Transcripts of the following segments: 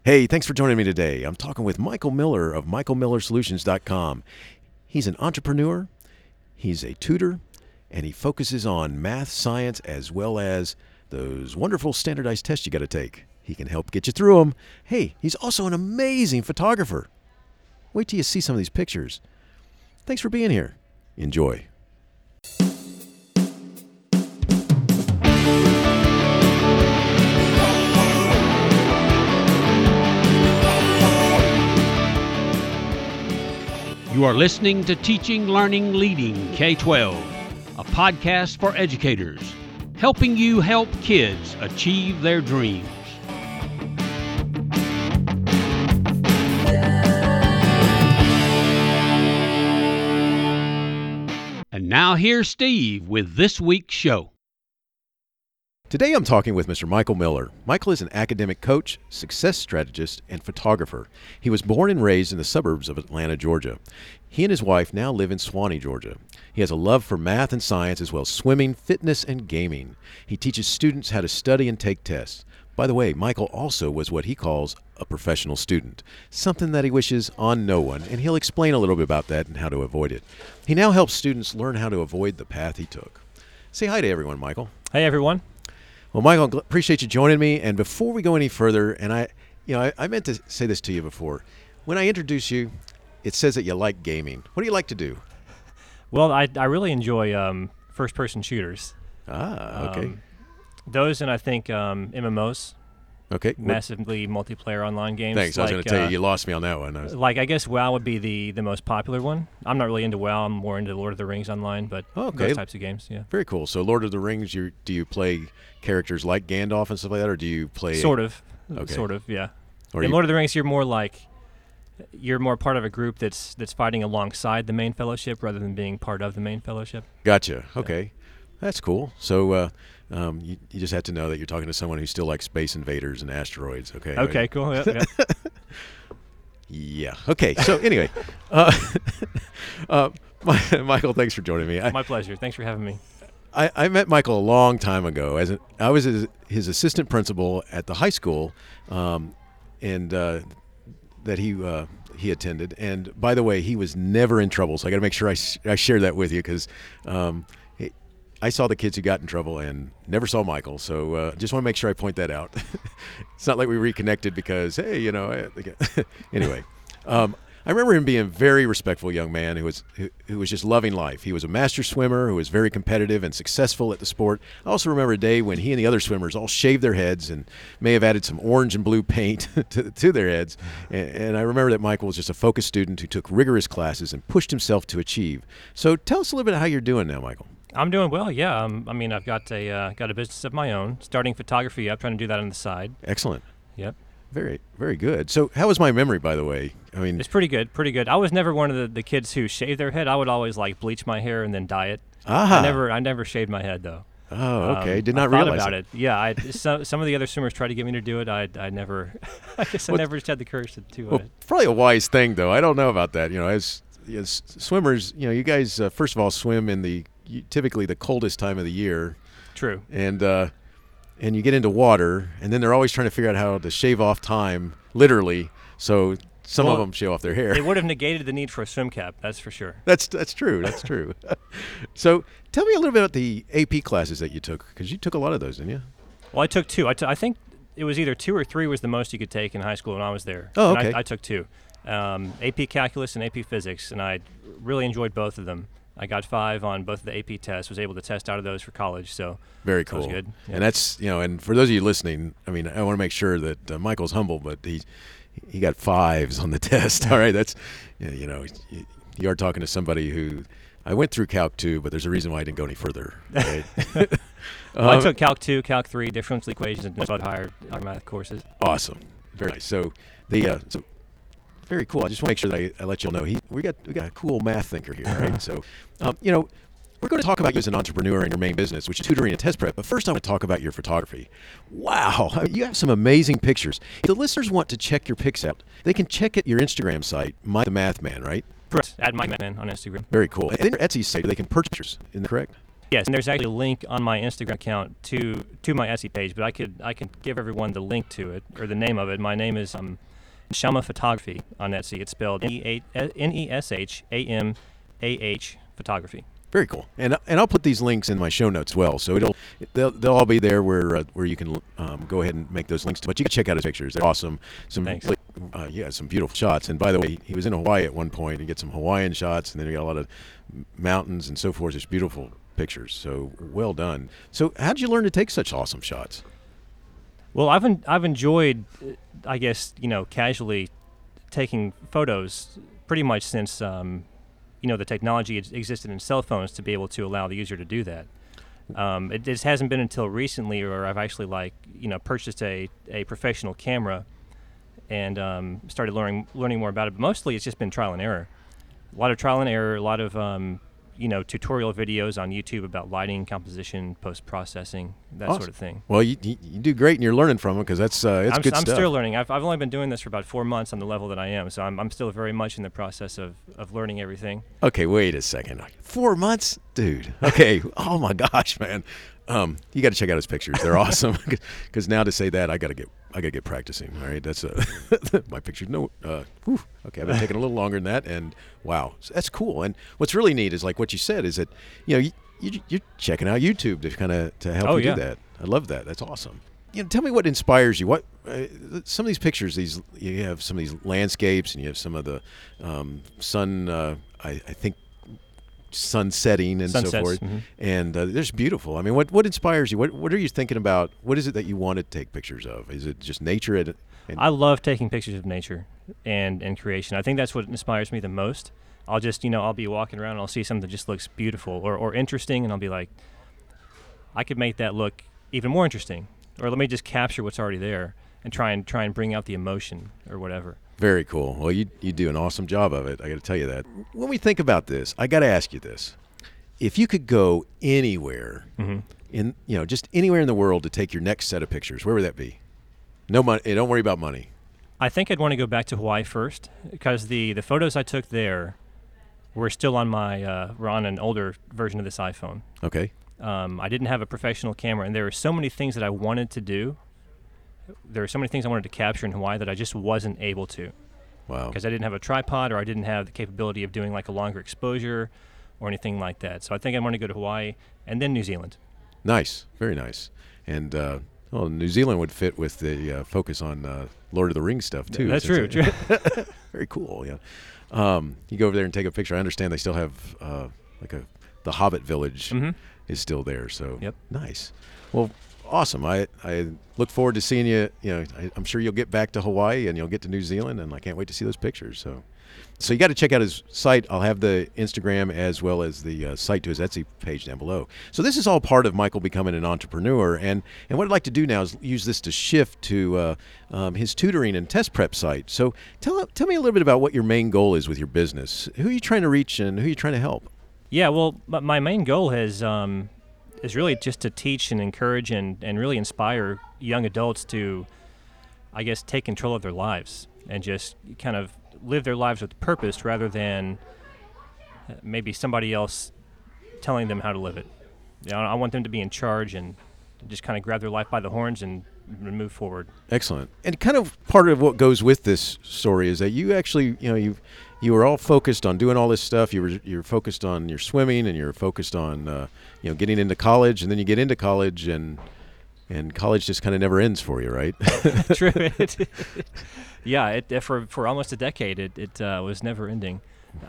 Hey, thanks for joining me today. I'm talking with Michael Miller of michaelmillersolutions.com. He's an entrepreneur, he's a tutor, and he focuses on math, science, as well as those wonderful standardized tests you got to take. He can help get you through them. Hey, he's also an amazing photographer. Wait till you see some of these pictures. Thanks for being here. Enjoy. You are listening to Teaching, Learning, Leading K-12, a podcast for educators, helping you help kids achieve their dreams. And now here's Steve with this week's show. Today I'm talking with Mr. Michael Miller. Michael is an academic coach, success strategist, and photographer. He was born and raised in the suburbs of Atlanta, Georgia. He and his wife now live in Suwanee, Georgia. He has a love for math and science as well as swimming, fitness, and gaming. He teaches students how to study and take tests. By the way, Michael also was what he calls a professional student, something that he wishes on no one, and he'll explain a little bit about that and how to avoid it. He now helps students learn how to avoid the path he took. Say hi to everyone, Michael. Hey, everyone. Well, Michael, appreciate you joining me. And before we go any further, and I meant to say this to you before. When I introduce you, it says that you like gaming. What do you like to do? Well, I really enjoy first-person shooters. Okay. Those and I think MMOs. Okay. Massively multiplayer online games. Thanks. I was going to tell you lost me on that one. I guess WoW would be the most popular one. I'm not really into WoW. I'm more into Lord of the Rings online, but those types of games, yeah. Very cool. So Lord of the Rings, do you play characters like Gandalf and stuff like that, or do you play... Sort of. Okay. Sort of, yeah. In Lord of the Rings, you're more part of a group that's fighting alongside the main fellowship rather than being part of the main fellowship. Gotcha. Okay. That's cool. So you just have to know that you're talking to someone who still likes Space Invaders and asteroids. Okay. Okay, cool. Yeah. Yeah. Okay. So anyway, Michael, thanks for joining me. My pleasure. Thanks for having me. I met Michael a long time ago. I was his assistant principal at the high school, and that he attended. And by the way, he was never in trouble. So I got to make sure I share that with you because I saw the kids who got in trouble and never saw Michael. So just want to make sure I point that out. It's not like we reconnected because, hey, anyway. I remember him being a very respectful young man who was just loving life. He was a master swimmer who was very competitive and successful at the sport. I also remember a day when he and the other swimmers all shaved their heads and may have added some orange and blue paint to their heads. And I remember that Michael was just a focused student who took rigorous classes and pushed himself to achieve. So tell us a little bit of how you're doing now, Michael. I'm doing well, yeah. I've got a business of my own, starting photography up, trying to do that on the side. Excellent. Yep. Very, very good. So how was my memory, by the way? I mean, it's pretty good, pretty good. I was never one of the kids who shaved their head. I would always bleach my hair and then dye it. I never shaved my head though. Oh, okay. Did not I realize about it. Yeah, some of the other swimmers tried to get me to do it. I never. I guess I never just had the courage to do it. Probably a wise thing, though. I don't know about that. As swimmers, you guys first of all swim in typically the coldest time of the year. True. And you get into water, and then they're always trying to figure out how to shave off time, literally. So some of them shave off their hair. It would have negated the need for a swim cap, that's for sure. That's true. That's true. So tell me a little bit about the AP classes that you took, because you took a lot of those, didn't you? Well, I took two. I think it was either 2 or 3 was the most you could take in high school when I was there. Oh, okay. I took 2, AP Calculus and AP Physics, and I really enjoyed both of them. I got 5 on both of the AP tests, was able to test out of those for college, so very cool. That was good. Yeah. And that's, and for those of you listening, I want to make sure that Michael's humble, but he got 5s on the test. All right, that's, you are talking to somebody who, I went through Calc 2, but there's a reason why I didn't go any further. Right? Well, I took Calc 2, Calc 3, differential equations, and about higher math courses. Awesome. Very nice. So very cool. I just want to make sure that I let you all know we got a cool math thinker here, right? So, we're going to talk about you as an entrepreneur in your main business, which is tutoring and test prep. But first, I want to talk about your photography. Wow, you have some amazing pictures. If the listeners want to check your pics out, they can check at your Instagram site, Mike the Math Man, right? Correct. At Mike Man on Instagram. Very cool. And your Etsy site, they can purchase. Isn't that correct? Yes, and there's actually a link on my Instagram account to my Etsy page, but I can give everyone the link to it, or the name of it. My name is Neshamah Photography on Etsy. It's spelled Neshamah Photography. Very cool. And I'll put these links in my show notes as well. So they'll all be there where you can go ahead and make those links. But you can check out his pictures. They're awesome. Thanks. Some beautiful shots. And by the way, he was in Hawaii at one point. You get some Hawaiian shots, and then you got a lot of mountains and so forth. It's beautiful pictures. So well done. So how did you learn to take such awesome shots? Well, I've enjoyed, I guess, casually taking photos pretty much since the technology existed in cell phones to be able to allow the user to do that. It just hasn't been until recently where I've actually purchased a professional camera and started learning more about it. But mostly it's just been trial and error. A lot of trial and error, a lot of tutorial videos on YouTube about lighting, composition, post-processing, that awesome. Sort of thing. Well, you do great, and you're learning from them because it's good stuff. I'm still learning. I've only been doing this for about 4 months on the level that I am, so I'm still very much in the process of learning everything. Okay, wait a second. 4 months? Dude. Okay. Oh, my gosh, man. You got to check out his pictures. They're awesome. Because now to say that, I got to get practicing. All right, that's my pictures. No, okay, I've been taking a little longer than that, and wow, so that's cool. And what's really neat is like what you said is that you're checking out YouTube to help you do that. I love that. That's awesome. Tell me what inspires you. What some of these pictures? You have some of these landscapes, and you have some of the sun. I think. Sun setting and Sunsets, so forth, mm-hmm. And there's beautiful. I mean, what inspires you? What are you thinking about? What is it that you want to take pictures of? Is it just nature? I love taking pictures of nature and creation. I think that's what inspires me the most. I'll just I'll be walking around and I'll see something that just looks beautiful or interesting, and I'll be like, I could make that look even more interesting, or let me just capture what's already there and try and bring out the emotion or whatever. Very cool. Well, you do an awesome job of it. I got to tell you that. When we think about this, I got to ask you this: if you could go anywhere mm-hmm. in just anywhere in the world to take your next set of pictures, where would that be? No money. Don't worry about money. I think I'd want to go back to Hawaii first because the photos I took there were still on were on an older version of this iPhone. Okay. I didn't have a professional camera, and there were so many things that I wanted to do. There were so many things I wanted to capture in Hawaii that I just wasn't able to. Wow. Because I didn't have a tripod, or I didn't have the capability of doing like a longer exposure or anything like that. So I think I want to go to Hawaii and then New Zealand. Nice. Very nice. And New Zealand would fit with the focus on Lord of the Rings stuff too. That's true. Very cool. Yeah. You go over there and take a picture. I understand they still have the Hobbit village mm-hmm. is still there. So yep. Nice. Well, awesome. I look forward to seeing you. I'm sure you'll get back to Hawaii and you'll get to New Zealand, and I can't wait to see those pictures. So you got to check out his site. I'll have the Instagram as well as the site to his Etsy page down below. So this is all part of Michael becoming an entrepreneur, and what I'd like to do now is use this to shift to his tutoring and test prep site. So tell me a little bit about what your main goal is with your business. Who are you trying to reach and who are you trying to help? Yeah, well, my main goal is really just to teach and encourage and really inspire young adults to, I guess, take control of their lives and just kind of live their lives with purpose rather than maybe somebody else telling them how to live it. I want them to be in charge and just kind of grab their life by the horns and move forward. Excellent. And kind of part of what goes with this story is that you actually, you were all focused on doing all this stuff. You're focused on your swimming, and you're focused on getting into college, and then you get into college, and college just kind of never ends for you, right? True. Yeah. For almost a decade, it was never ending.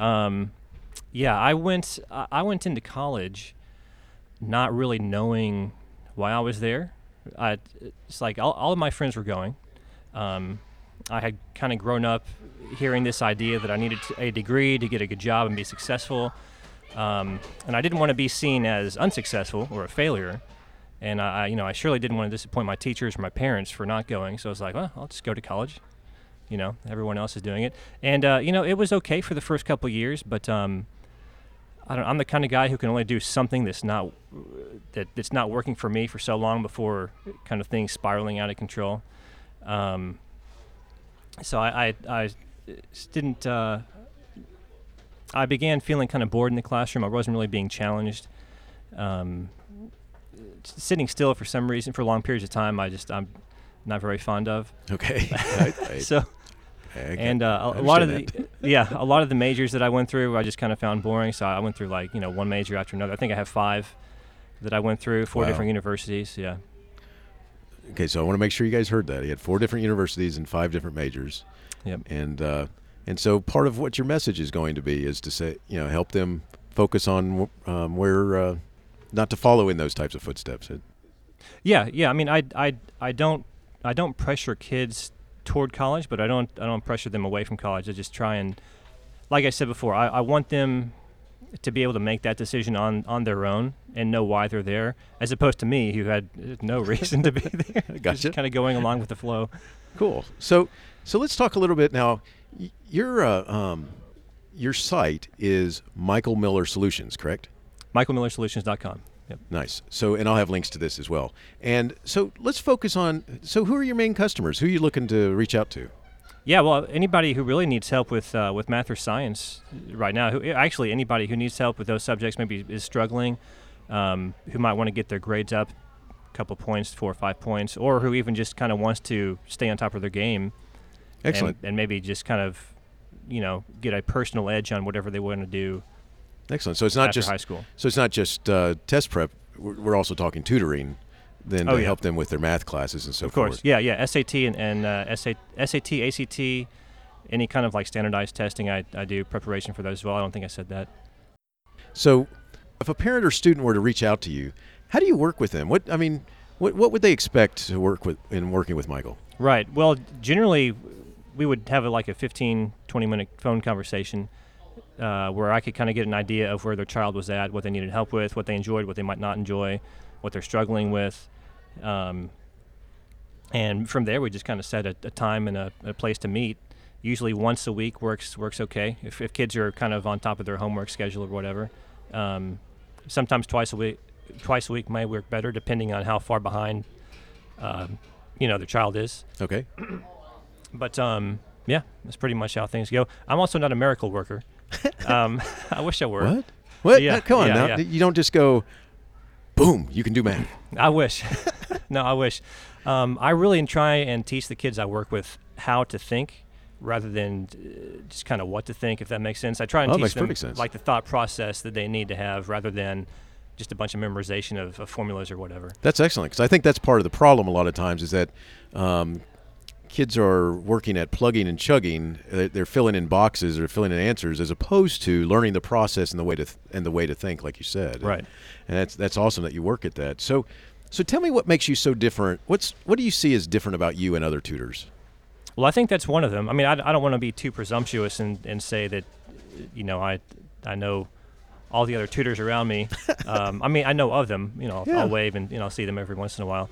I went into college not really knowing why I was there. It's like all of my friends were going. I had kind of grown up hearing this idea that I needed a degree to get a good job and be successful, and I didn't want to be seen as unsuccessful or a failure. And I surely didn't want to disappoint my teachers or my parents for not going. So I was like, well, I'll just go to college. Everyone else is doing it, and it was okay for the first couple of years, but I'm the kind of guy who can only do something that's not working for me for so long before kind of things spiraling out of control. So I didn't. I began feeling kind of bored in the classroom. I wasn't really being challenged, Sitting still for some reason for long periods of time, I'm not very fond of. Okay. So, and a lot of a lot of the majors that I went through, I just kind of found boring. So I went through one major after another. I think I have 5 that I went through, 4 different universities. Yeah. Okay, so I want to make sure you guys heard that. He had 4 different universities and 5 different majors. Yep. And so part of what your message is going to be is to say, help them focus on where not to follow in those types of footsteps. Yeah. I mean, I don't pressure kids toward college, but I don't pressure them away from college. I just try and, like I said before, I want them to be able to make that decision on their own and know why they're there, as opposed to me, who had no reason to be there. Gotcha. Just kind of going along with the flow. Cool. So let's talk a little bit now. Your site is Michael Miller Solutions, correct? MichaelMillerSolutions.com. Yep. Nice. So, and I'll have links to this as well. And so let's focus on, who are your main customers? Who are you looking to reach out to? Yeah, well, anybody who really needs help with math or science right now, anybody who needs help with those subjects, maybe is struggling, who might want to get their grades up a couple points, 4 or 5 points, or who even just kind of wants to stay on top of their game. Excellent. And maybe just kind of, get a personal edge on whatever they want to do. Excellent. So it's not after just high school. So it's not just test prep. We're also talking tutoring, then to help them with their math classes and so forth. Of course. Yeah. SAT and SAT, ACT, any kind of standardized testing. I do preparation for those as well. I don't think I said that. So, if a parent or student were to reach out to you, how do you work with them? What would they expect to work with in working with Michael? Right. Well, generally, we would have a 15, 20-minute phone conversation where I could kind of get an idea of where their child was at, what they needed help with, what they enjoyed, what they might not enjoy, what they're struggling with. And from there, we just kind of set a time and a place to meet. Usually once a week works okay if kids are kind of on top of their homework schedule or whatever. Sometimes twice a week might work better, depending on how far behind their child is. Okay. But yeah, that's pretty much how things go. I'm also not a miracle worker. I wish I were. What? Yeah, Come on now. yeah. You don't just go, boom, you can do math. I wish. No, I wish. I really try and teach the kids I work with how to think rather than just kind of what to think, if that makes sense. I try and teach them the thought process that they need to have rather than just a bunch of memorization of formulas or whatever. That's excellent, because I think that's part of the problem a lot of times is that kids are working at plugging and chugging. They're filling in boxes or filling in answers, as opposed to learning the process and the way to think, like you said. Right. And that's awesome that you work at that. So tell me what makes you so different. What do you see as different about you and other tutors? Well, I think that's one of them. I mean, I don't want to be too presumptuous and say that, I know all the other tutors around me. I mean, I know of them. I'll wave and I'll see them every once in a while.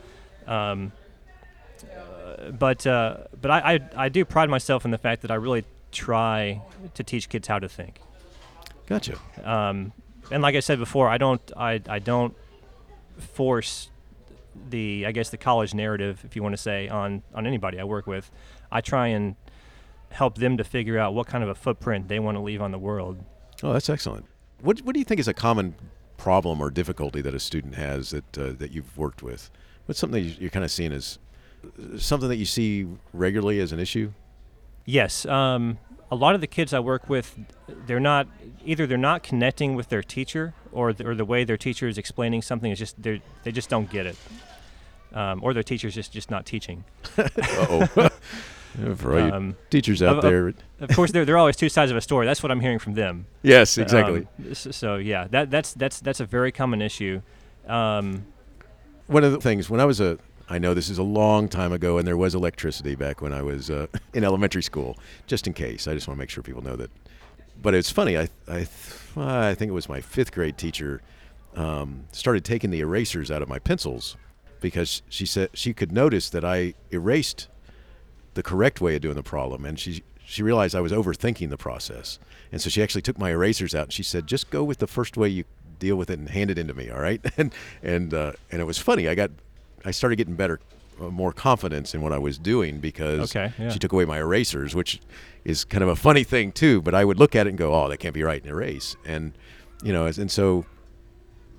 But I do pride myself in the fact that I really try to teach kids how to think. Gotcha. And like I said before, I don't force the college narrative, if you want to say, on anybody I work with. I try and help them to figure out what kind of a footprint they want to leave on the world. Oh, that's excellent. What do you think is a common problem or difficulty that a student has that you've worked with? What's something that you're kind of seeing as something that you see regularly as an issue? Yes. A lot of the kids I work with, they're not connecting with their teacher, or the way their teacher is explaining something is just they just don't get it, or their teacher's just not teaching. Uh-oh. For all you teachers out there. Of course, there are always two sides of a story. That's what I'm hearing from them. Yes, exactly. So yeah, that's a very common issue. One of the things when I know this is a long time ago, and there was electricity back when I was in elementary school. Just in case, I just want to make sure people know that. But it's funny. I think it was my 5th grade teacher started taking the erasers out of my pencils because she said she could notice that I erased the correct way of doing the problem, and she realized I was overthinking the process, and so she actually took my erasers out and she said, "Just go with the first way you deal with it and hand it in to me, all right?" And it was funny. I started getting more confidence in what I was doing because she took away my erasers, which is kind of a funny thing too. But I would look at it and go, "Oh, that can't be right," and erase. And and so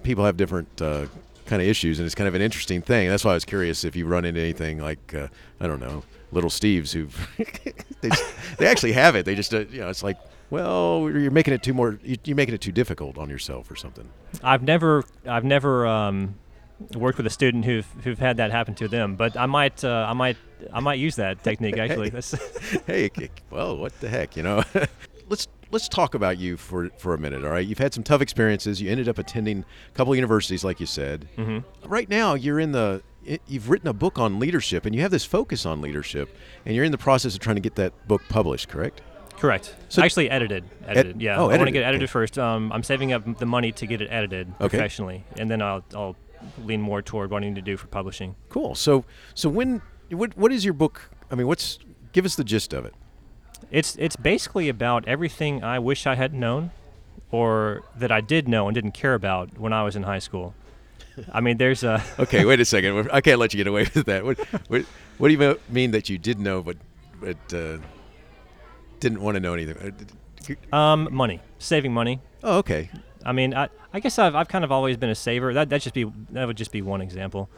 people have different kind of issues, and it's kind of an interesting thing. That's why I was curious if you run into anything like I don't know, little Steves who they actually have it. They just it's like, well, you're making it you're making it too difficult on yourself or something. I've never worked with a student who've had that happen to them, but I might use that technique actually. Hey, well, what the heck, Let's talk about you for a minute, all right? You've had some tough experiences. You ended up attending a couple of universities, like you said. Mm-hmm. Right now, you've written a book on leadership, and you have this focus on leadership, and you're in the process of trying to get that book published, correct? Correct. So Actually, edited. Yeah. Oh, I want to edited. get edited Okay. first. I'm saving up the money to get it edited Okay. professionally, and then I'll lean more toward wanting to do for publishing. Cool. So what is your book? I mean, give us the gist of it. It's basically about everything I wish I had known, or that I did know and didn't care about when I was in high school. I mean, there's a Okay, wait a second. I can't let you get away with that. What do you mean that you did know but didn't want to know anything? money, saving money. Oh, okay. I mean, I guess I've kind of always been a saver. That would just be one example.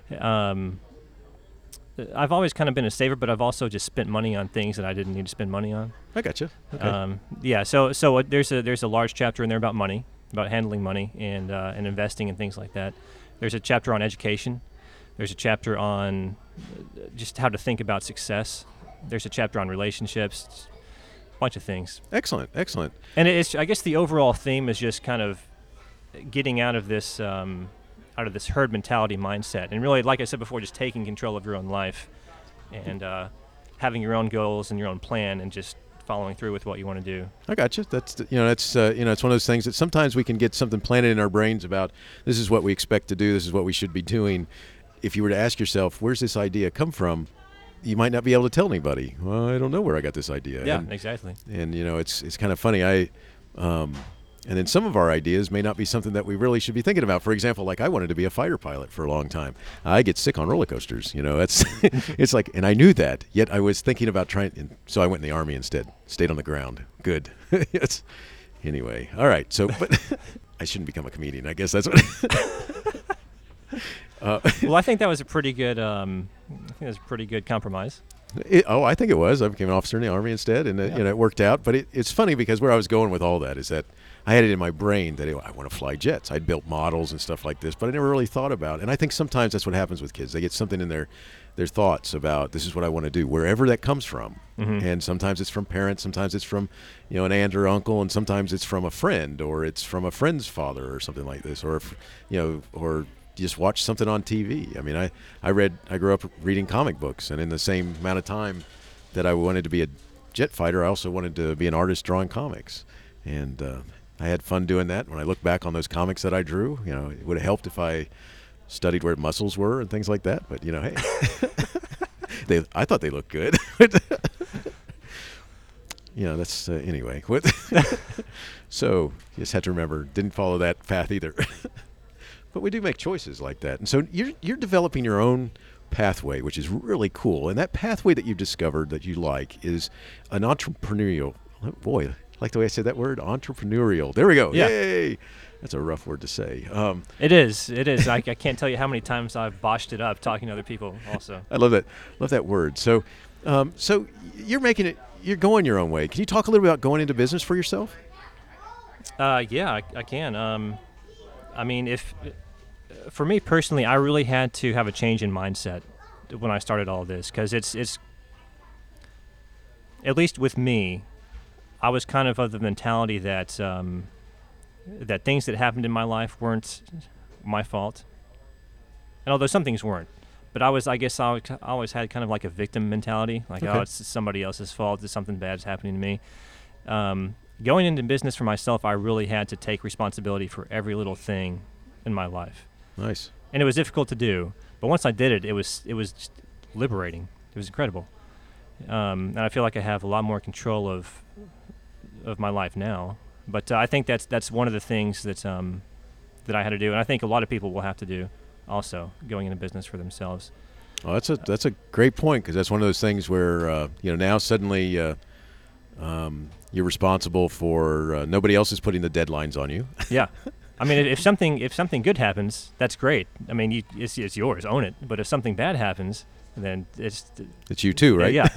I've always kind of been a saver, but I've also just spent money on things that I didn't need to spend money on. I gotcha. Okay. Yeah. So there's a large chapter in there about money, about handling money and investing and things like that. There's a chapter on education. There's a chapter on just how to think about success. There's a chapter on relationships. A bunch of things. Excellent. And I guess the overall theme is just kind of getting out of this herd mentality mindset, and really, like I said before, just taking control of your own life and having your own goals and your own plan, and just following through with what you want to do. I gotcha. That's it's one of those things that sometimes we can get something planted in our brains about this is what we expect to do, this is what we should be doing. If you were to ask yourself, where's this idea come from? You might not be able to tell anybody. Well, I don't know where I got this idea. Yeah, exactly. And it's kind of funny. And then some of our ideas may not be something that we really should be thinking about. For example, like I wanted to be a fighter pilot for a long time. I get sick on roller coasters. It's it's like, and I knew that. Yet I was thinking about trying, and so I went in the Army instead. Stayed on the ground. Good. Anyway, all right. So, but I shouldn't become a comedian. I guess that's what. Well, I think that was a pretty good. Compromise. I think it was. I became an officer in the Army instead, and it worked out. But it's funny because where I was going with all that is that I had it in my brain that I want to fly jets. I'd built models and stuff like this, but I never really thought about it. And I think sometimes that's what happens with kids. They get something in their thoughts about this is what I want to do, wherever that comes from. Mm-hmm. And sometimes it's from parents, sometimes it's from an aunt or uncle, and sometimes it's from a friend, or it's from a friend's father or something like this, or or just watch something on TV. I mean, I grew up reading comic books, and in the same amount of time that I wanted to be a jet fighter, I also wanted to be an artist drawing comics. And I had fun doing that. When I look back on those comics that I drew, it would have helped if I studied where muscles were and things like that. But, hey, I thought they looked good. That's anyway. So you just have to remember, didn't follow that path either. But we do make choices like that. And so you're developing your own pathway, which is really cool. And that pathway that you've discovered that you like is an entrepreneurial. Boy, I like the way I said that word, entrepreneurial. There we go. Yeah. Yay. That's a rough word to say. It is. I can't tell you how many times I've botched it up talking to other people also. I love that. Love that word. So you're making it, you're going your own way. Can you talk a little bit about going into business for yourself? Yeah, I can. I mean, for me personally, I really had to have a change in mindset when I started all this, because it's at least with me, I was kind of the mentality that that things that happened in my life weren't my fault, and although some things weren't, but I guess I always had kind of like a victim mentality, like Okay. Oh, it's somebody else's fault, it's something bad's happening to me. Going into business for myself, I really had to take responsibility for every little thing in my life. Nice. And it was difficult to do, but once I did it, it was just liberating. It was incredible, and I feel like I have a lot more control of my life now. But I think that's one of the things that I had to do, and I think a lot of people will have to do also going into business for themselves. Oh, that's a great point, because that's one of those things where now suddenly you're responsible for nobody else is putting the deadlines on you. Yeah, I mean, if something good happens, that's great. I mean, it's yours, own it. But if something bad happens, then it's you too, right? Yeah.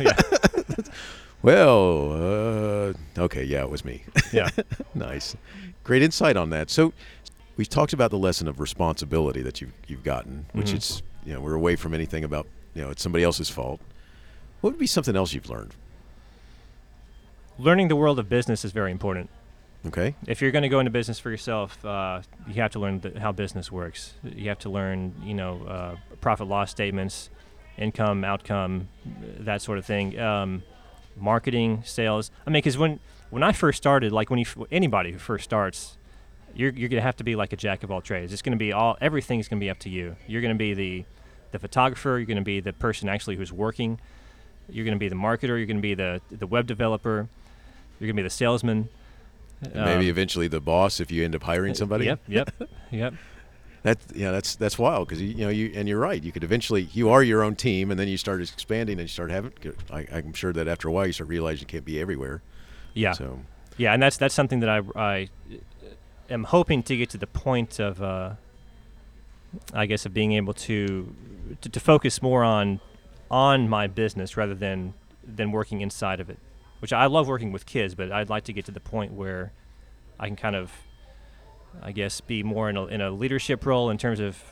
Well, okay, yeah, it was me. Yeah. Nice. Great insight on that. So we've talked about the lesson of responsibility that you've gotten, which Mhm. is, we're away from anything about, it's somebody else's fault. What would be something else you've learned? Learning the world of business is very important. Okay. If you're going to go into business for yourself, you have to learn how business works. You have to learn, profit loss statements, income, outcome, that sort of thing. Marketing, sales. I mean, because when I first started, like anybody who first starts, you're going to have to be like a jack of all trades. It's going to be everything's going to be up to you. You're going to be the photographer. You're going to be the person actually who's working. You're going to be the marketer. You're going to be the web developer. You're going to be the salesman. And maybe eventually the boss if you end up hiring somebody. Yep. That's wild because and you're right. You could eventually you are your own team, and then you start expanding and you start having. I'm sure that after a while you start realizing you can't be everywhere. Yeah. So. Yeah, and that's something that I am hoping to get to the point of, I guess, of being able to focus more on my business rather than working inside of it. Which I love working with kids, but I'd like to get to the point where I can kind of, I guess, be more in a leadership role in terms of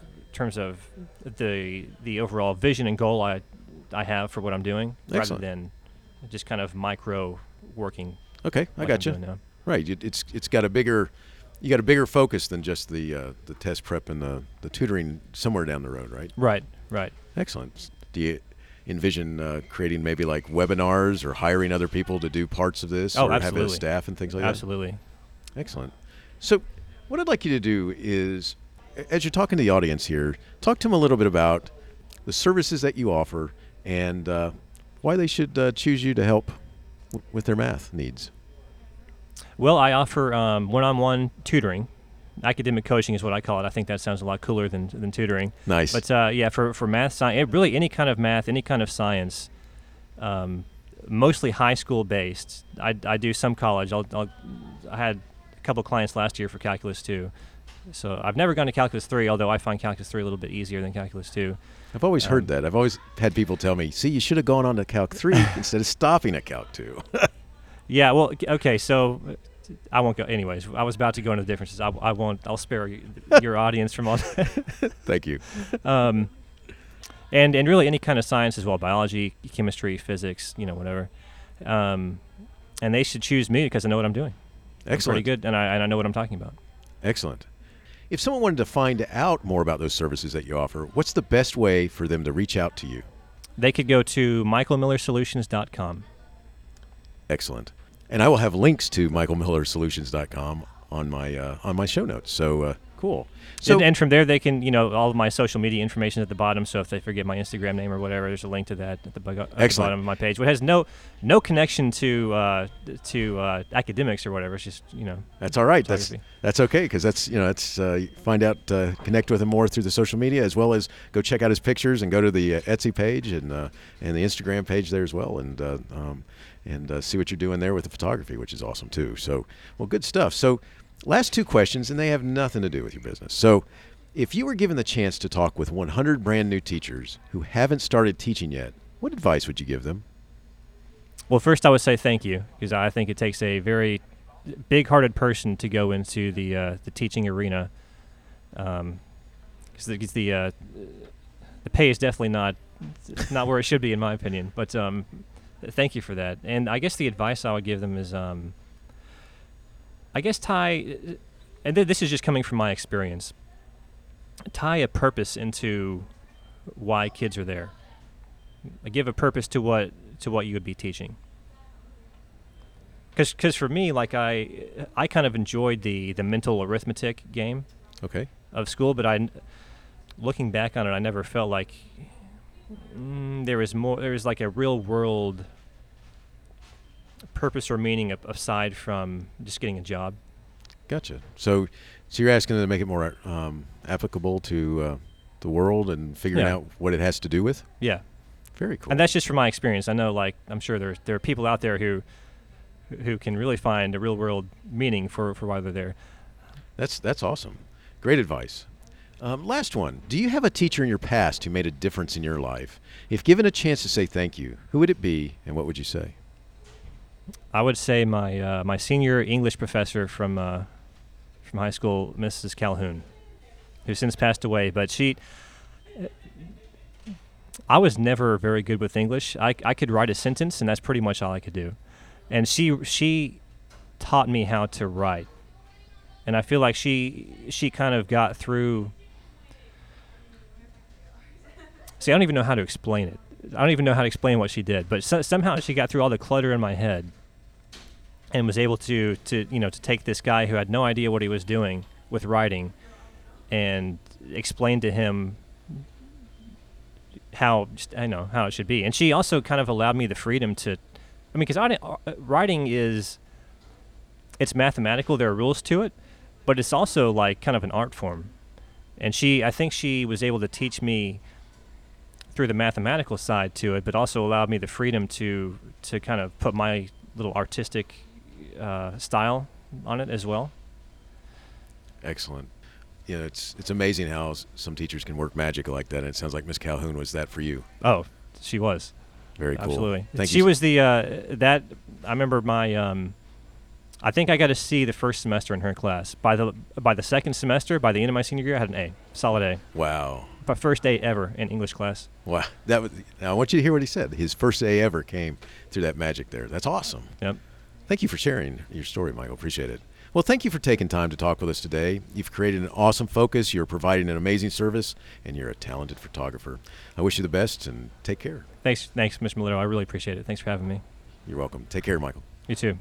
the overall vision and goal I have for what I'm doing, Excellent. rather than just kind of micro working. Okay, I got you. Right, it's got a bigger focus than just the test prep and the tutoring somewhere down the road, right? Right. Excellent. Do you envision creating maybe like webinars or hiring other people to do parts of this, or absolutely. having a staff and things like Absolutely. that? Excellent. So what I'd like you to do is, as you're talking to the audience here, talk to them a little bit about the services that you offer and why they should choose you to help with their math needs. Well, I offer one-on-one tutoring. Academic coaching is what I call it. I think that sounds a lot cooler than tutoring. Nice. But for math, science, really any kind of math, any kind of science, mostly high school based. I do some college. I had a couple clients last year for Calculus 2. So I've never gone to Calculus 3, although I find Calculus 3 a little bit easier than Calculus 2. I've always heard that. I've always had people tell me, see, you should have gone on to Calc 3 instead of stopping at Calc 2. Yeah, well, okay, so I won't go. Anyways, I was about to go into the differences. I won't. I'll spare your audience from all that. Thank you. And really any kind of science as well, biology, chemistry, physics, whatever. And they should choose me because I know what I'm doing. Excellent. I'm pretty good, and I know what I'm talking about. Excellent. If someone wanted to find out more about those services that you offer, what's the best way for them to reach out to you? They could go to michaelmillersolutions.com. Excellent. And I will have links to michaelmillersolutions.com on my show notes. So cool. So and from there they can, all of my social media information at the bottom. So if they forget my Instagram name or whatever, there's a link to that at the bottom of my page. It has no connection to academics or whatever. It's just That's all right. That's okay because that's find out connect with him more through the social media as well as go check out his pictures and go to the Etsy page and the Instagram page there as well and see what you're doing there with the photography, which is awesome too. So, well, good stuff. So, last two questions, and they have nothing to do with your business. So, if you were given the chance to talk with 100 brand new teachers who haven't started teaching yet, what advice would you give them? Well, first I would say thank you because I think it takes a very big-hearted person to go into the teaching arena. Because the pay is definitely not where it should be in my opinion, but. Thank you for that. And I guess the advice I would give them is, I guess tie, and this is just coming from my experience, tie a purpose into why kids are there. Give a purpose to what you would be teaching. Because for me, like I kind of enjoyed the mental arithmetic game of school, but looking back on it, I never felt like there was like a real world purpose or meaning aside from just getting a job. Gotcha. So you're asking them to make it more applicable to the world and figuring out what it has to do with? Yeah. Very cool. And that's just from my experience. I know, like, I'm sure there are people out there who can really find a real world meaning for why they're there. That's awesome. Great advice. Last one. Do you have a teacher in your past who made a difference in your life? If given a chance to say thank you, who would it be, and what would you say? I would say my senior English professor from high school, Mrs. Calhoun, who since passed away. But I was never very good with English. I could write a sentence, and that's pretty much all I could do. And she taught me how to write. And I feel like she kind of got through. See, I don't even know how to explain it. I don't even know how to explain what she did. But somehow she got through all the clutter in my head and was able to take this guy who had no idea what he was doing with writing and explain to him how it should be. And she also kind of allowed me the freedom to, because writing it's mathematical. There are rules to it, but it's also like kind of an art form. And I think she was able to teach me through the mathematical side to it, but also allowed me the freedom to kind of put my little artistic style on it as well. Excellent. It's amazing how some teachers can work magic like that, and it sounds like Miss Calhoun was that for you. Oh, she was. Very cool. Absolutely. Thank she you. was I remember I think I got a C the first semester in her class. By the second semester, by the end of my senior year, I had an A, solid A. Wow. My first A ever in English class. Wow. Now I want you to hear what he said. His first A ever came through that magic there. That's awesome. Yep. Thank you for sharing your story, Michael. Appreciate it. Well, thank you for taking time to talk with us today. You've created an awesome focus. You're providing an amazing service, and you're a talented photographer. I wish you the best, and take care. Thanks, Mr. Milito. I really appreciate it. Thanks for having me. You're welcome. Take care, Michael. You too.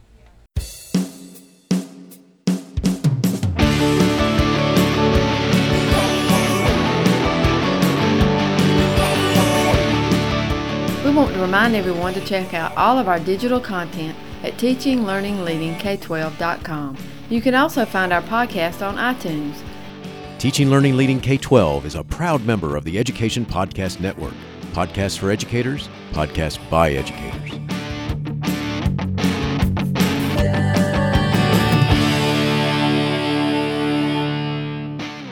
We want to remind everyone to check out all of our digital content at teachinglearningleadingk12.com. You can also find our podcast on iTunes. Teaching, Learning, Leading K-12 is a proud member of the Education Podcast Network. Podcasts for educators, podcasts by educators.